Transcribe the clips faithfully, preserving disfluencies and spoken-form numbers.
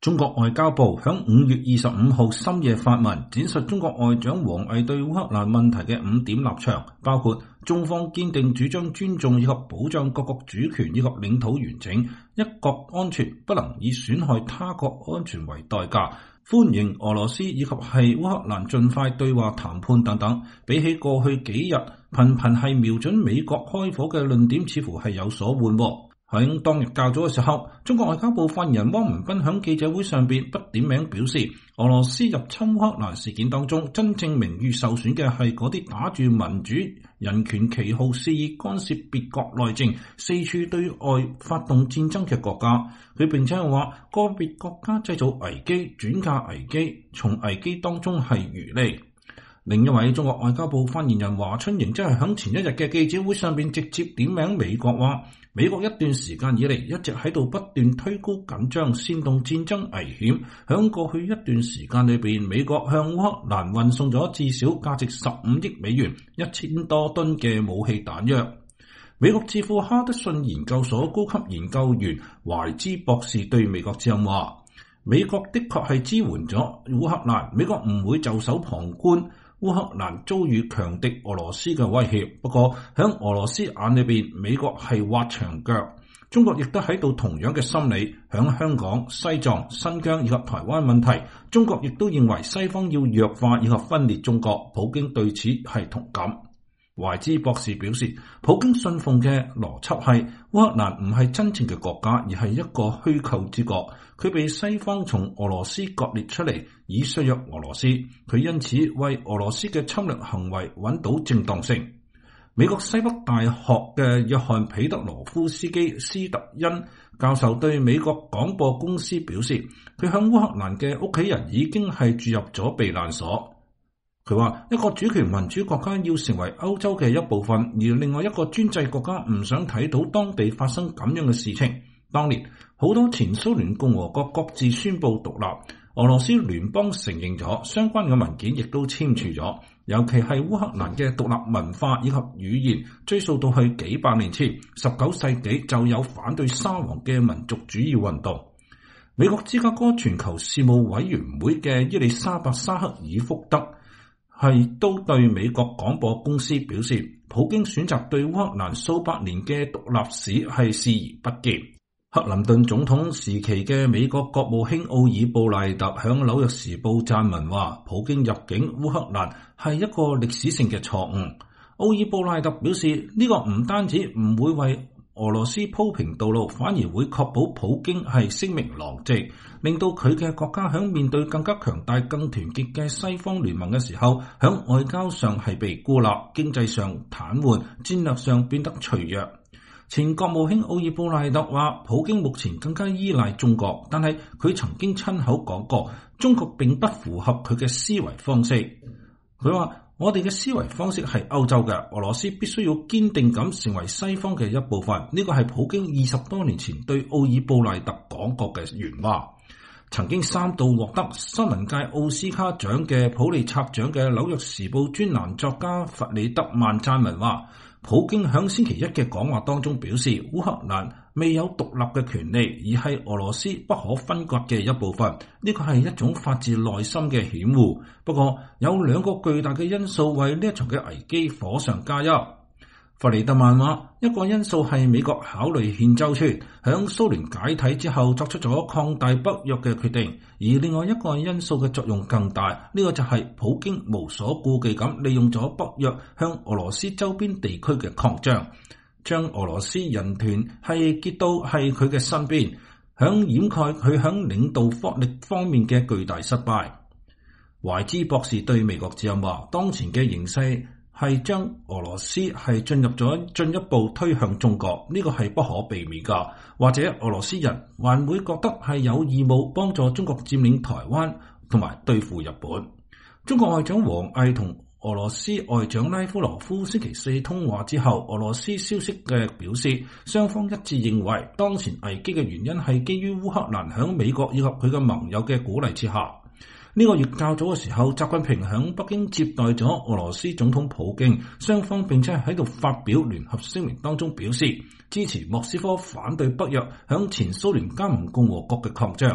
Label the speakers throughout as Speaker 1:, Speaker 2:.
Speaker 1: 中國外交部響五月二十五號深夜發文，展述中國外長王毅對烏克蘭問題嘅五點立場，包括中方堅定主張尊重以及保障各國主權以及領土完整，一國安全不能以損害他國安全為代價，歡迎俄羅斯以及係烏克蘭盡快對話談判等等。比起過去幾日頻頻係瞄準美國開火嘅論點，似乎係有所緩和。喺當日較早嘅時候，中國外交部發言人汪文斌響記者會上邊不點名表示，俄羅斯入侵烏克蘭事件當中，真正名譽受損嘅係嗰啲打住民主人權旗號肆意干涉別國內政、四處對外發動戰爭嘅國家。佢並且係話，個別國家製造危機、轉嫁危機，從危機當中係漁利。另一位中國外交部發言人華春瑩即係響前一日嘅記者會上邊直接點名美國，話美國一段時間以嚟一直喺度不斷推高緊張、煽動戰爭危險。響過去一段時間裏邊，美國向烏克蘭運送咗至少價值十五億美元、一千多噸嘅武器彈藥。美國智庫哈德遜研究所高級研究員懷茲博士對美國之音話：美國的確係支援咗烏克蘭，美國唔會袖手旁觀。烏克蘭遭遇強敵俄羅斯嘅威脅，不過響俄羅斯眼裏邊，美國係挖牆腳。中國亦都喺度同樣嘅心理，響香港、西藏、新疆以及台灣問題，中國亦都認為西方要弱化以及分裂中國。普京對此係同感。懷茲博士表示，普京信奉嘅邏輯係烏克蘭唔係真正嘅國家，而係一個虛構之國。佢被西方從俄羅斯割裂出嚟，以削弱俄羅斯。佢因此為俄羅斯嘅侵略行為揾到正當性。美國西北大學嘅約翰彼得羅夫斯基斯特恩教授對美國廣播公司表示，佢向烏克蘭嘅屋企人已經係住入咗避難所。佢話一個主權民主國家要成為歐洲嘅一部分，而另外一個專制國家唔想睇到當地發生咁樣嘅事情。當年好多前蘇聯共和國各自宣布獨立，俄羅斯聯邦承認咗，相關嘅文件亦都簽署咗。尤其係烏克蘭嘅獨立文化以及語言，追溯到去幾百年前，十九世紀就有反對沙皇嘅民族主義運動。美國芝加哥全球事務委員會嘅伊麗莎白沙克爾福德係都對美國廣播公司表示，普京選擇對烏克蘭數百年嘅獨立史係視而不見。克林頓總統時期嘅美國國務卿奧爾布賴特響紐約時報撰文話，普京入境烏克蘭係一個歷史性嘅錯誤。奧爾布賴特表示，呢個唔單止唔會為俄羅斯鋪平道路，反而會確保普京係聲名狼藉，令到佢嘅國家響面對更加強大、更團結嘅西方聯盟嘅時候，響外交上係被孤立，經濟上癱瘓，戰略上變得脆弱。前國務卿奧爾布賴特話，普京目前更加依賴中國，但係佢曾經親口講過，中國並不符合佢嘅思維方式。佢話，我哋嘅思維方式係歐洲嘅，俄羅斯必須要堅定咁成為西方嘅一部分。呢個係普京二十多年前對奧爾布賴特講過嘅原話。曾經三度獲得新聞界奧斯卡獎嘅普利策獎嘅紐約時報專欄作家弗里德曼撰文話，普京響星期一嘅講話當中表示，烏克蘭未有獨立嘅權利，而係俄羅斯不可分割嘅一部分。呢個係一種發自內心嘅險惡。不過有兩個巨大嘅因素為呢一場嘅危機火上加油。弗里德曼話，一個因素係美國考慮欠周全，響蘇聯解體之後作出咗擴大北約嘅決定，而另外一個因素嘅作用更大，呢、這個就係普京無所顧忌咁利用咗北約向俄羅斯周邊地區嘅擴張，將俄羅斯人團係結到係佢嘅身邊，響掩蓋佢響領導方力方面嘅巨大失敗。懷茲博士對美國之音話，當前嘅形勢係將俄羅斯係進入咗進一步推向中國，呢個係不可避免噶。或者俄羅斯人還會覺得係有義務幫助中國佔領台灣同埋對付日本。中國外長王毅同俄羅斯外長拉夫羅夫星期四通話之後，俄羅斯消息嘅表示，雙方一致認為當前危機嘅原因係基於烏克蘭響美國以及佢嘅盟友嘅鼓勵之下。呢個月較早嘅時候，習近平響北京接待咗俄羅斯總統普京，雙方並且喺度發表聯合聲明當中表示支持莫斯科反對北約響前蘇聯加盟共和國嘅擴張。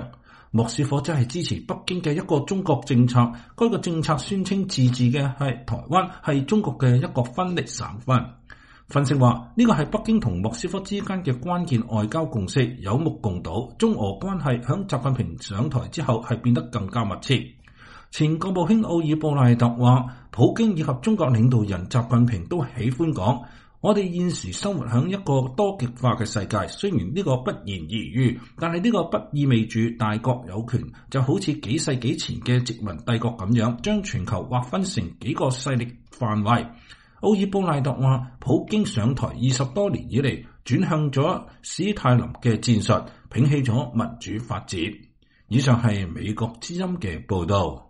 Speaker 1: 莫斯科真係支持北京嘅一個中國政策，該個政策宣稱自治嘅係台灣係中國嘅一個分離省份。分析話呢個係北京同莫斯科之間嘅關鍵外交共識，有目共睹。中俄關係響習近平上台之後係變得更加密切。前國務卿奧爾布賴特話，普京以及中國領導人習近平都喜歡講，我哋現時生活喺一個多極化嘅世界，雖然呢個不言而喻，但係呢個不意味住大國有權，就好似幾世紀前嘅殖民帝國咁樣，將全球劃分成幾個勢力範圍。奧爾布賴特話，普京上台二十多年以嚟，轉向咗史太林嘅戰術，摒棄咗民主發展。以上係美國之音嘅報道。